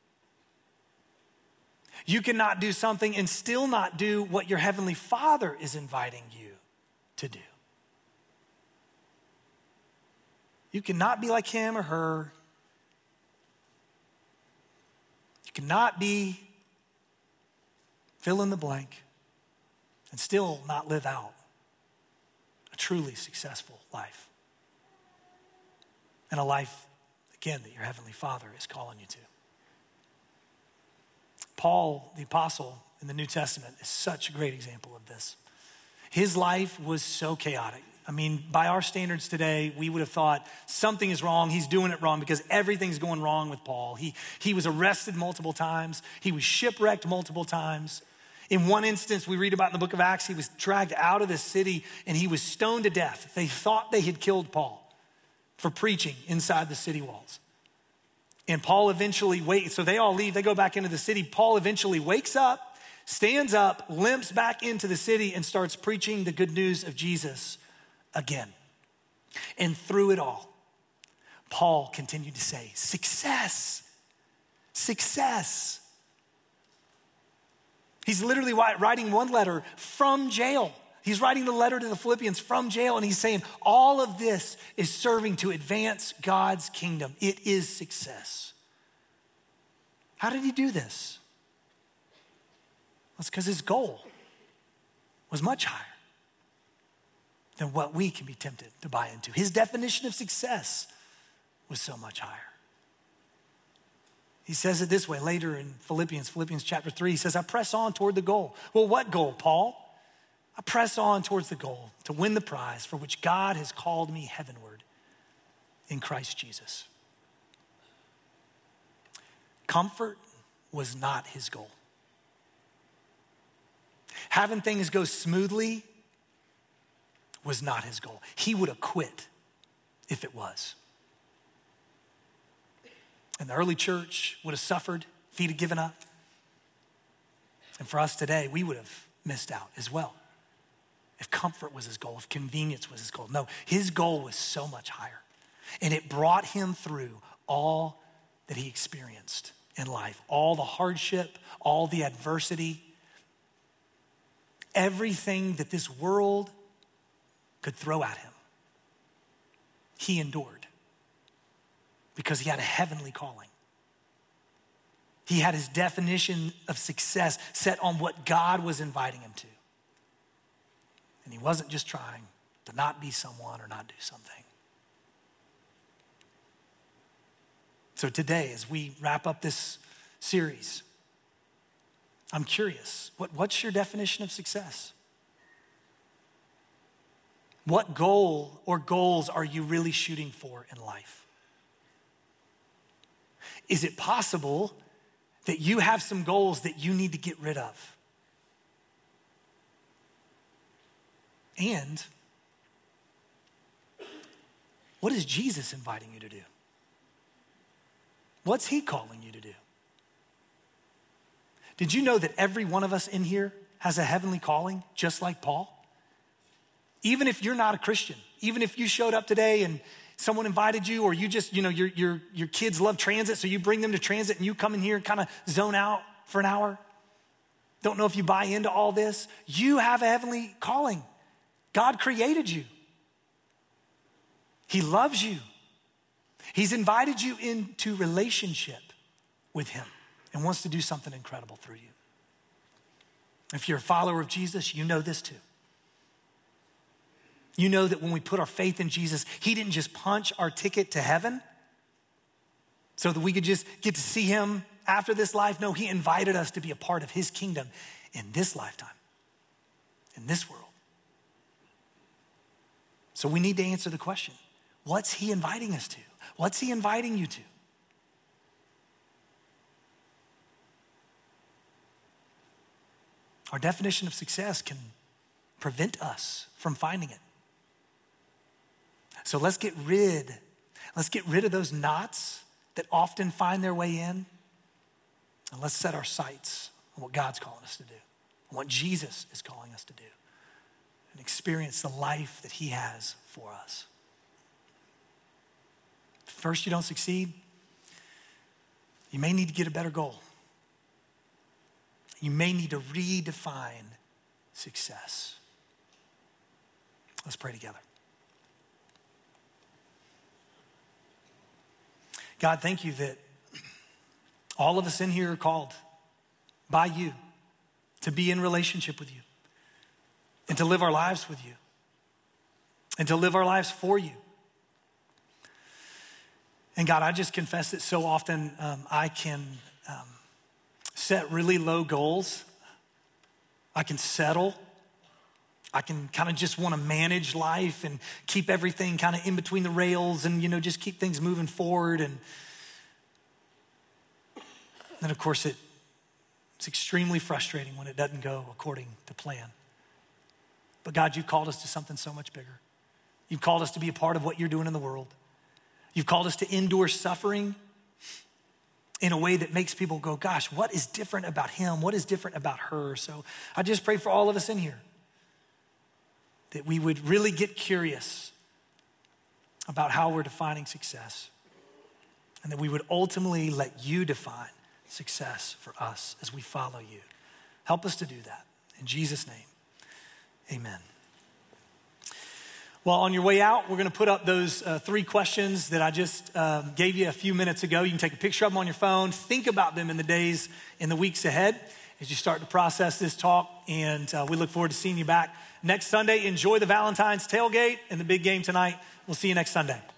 You cannot do something and still not do what your Heavenly Father is inviting you to do. You cannot be like him or her. You cannot be fill in the blank and still not live out a truly successful life. And a life, again, that your Heavenly Father is calling you to. Paul, the apostle in the New Testament, is such a great example of this. His life was so chaotic. I mean, by our standards today, we would have thought something is wrong. He's doing it wrong because everything's going wrong with Paul. He was arrested multiple times. He was shipwrecked multiple times. In one instance, we read about in the book of Acts, he was dragged out of the city and he was stoned to death. They thought they had killed Paul for preaching inside the city walls. And Paul eventually waits. So they all leave. They go back into the city. Paul eventually wakes up, stands up, limps back into the city, and starts preaching the good news of Jesus again. And through it all, Paul continued to say, success, success. He's literally writing one letter from jail. He's writing the letter to the Philippians from jail, and he's saying all of this is serving to advance God's kingdom. It is success. How did he do this? Well, it's because his goal was much higher than what we can be tempted to buy into. His definition of success was so much higher. He says it this way later in Philippians chapter 3. He says, I press on toward the goal. Well, what goal, Paul? I press on towards the goal to win the prize for which God has called me heavenward in Christ Jesus. Comfort was not his goal. Having things go smoothly was not his goal. He would have quit if it was. And the early church would have suffered if he'd have given up. And for us today, we would have missed out as well. If comfort was his goal, if convenience was his goal. No, his goal was so much higher. And it brought him through all that he experienced in life. All the hardship, all the adversity, everything that this world could throw at him. He endured because he had a heavenly calling. He had his definition of success set on what God was inviting him to. And he wasn't just trying to not be someone or not do something. So today, as we wrap up this series, I'm curious, what's your definition of success? What goal or goals are you really shooting for in life? Is it possible that you have some goals that you need to get rid of? And what is Jesus inviting you to do? What's he calling you to do? Did you know that every one of us in here has a heavenly calling, just like Paul? Even if you're not a Christian, even if you showed up today and someone invited you, or you just, your kids love transit, so you bring them to transit and you come in here and kind of zone out for an hour. Don't know if you buy into all this. You have a heavenly calling. God created you. He loves you. He's invited you into relationship with him and wants to do something incredible through you. If you're a follower of Jesus, you know this too. You know that when we put our faith in Jesus, he didn't just punch our ticket to heaven so that we could just get to see him after this life. No, he invited us to be a part of his kingdom in this lifetime, in this world. So we need to answer the question, what's he inviting us to? What's he inviting you to? Our definition of success can prevent us from finding it. So let's get rid of those knots that often find their way in, and let's set our sights on what God's calling us to do, on what Jesus is calling us to do, and experience the life that he has for us. If first you don't succeed, you may need to get a better goal. You may need to redefine success. Let's pray together. God, thank you that all of us in here are called by you to be in relationship with you and to live our lives with you and to live our lives for you. And God, I just confess that so often I can set really low goals. I can settle. I can kind of just want to manage life and keep everything kind of in between the rails and, just keep things moving forward. And then, of course, it's extremely frustrating when it doesn't go according to plan. But God, you've called us to something so much bigger. You've called us to be a part of what you're doing in the world. You've called us to endure suffering in a way that makes people go, gosh, what is different about him? What is different about her? So I just pray for all of us in here that we would really get curious about how we're defining success, and that we would ultimately let you define success for us as we follow you. Help us to do that. In Jesus' name, amen. Well, on your way out, we're going to put up those 3 questions that I just gave you a few minutes ago. You can take a picture of them on your phone. Think about them in the days, in the weeks ahead as you start to process this talk. And we look forward to seeing you back next Sunday. Enjoy the Valentine's tailgate and the big game tonight. We'll see you next Sunday.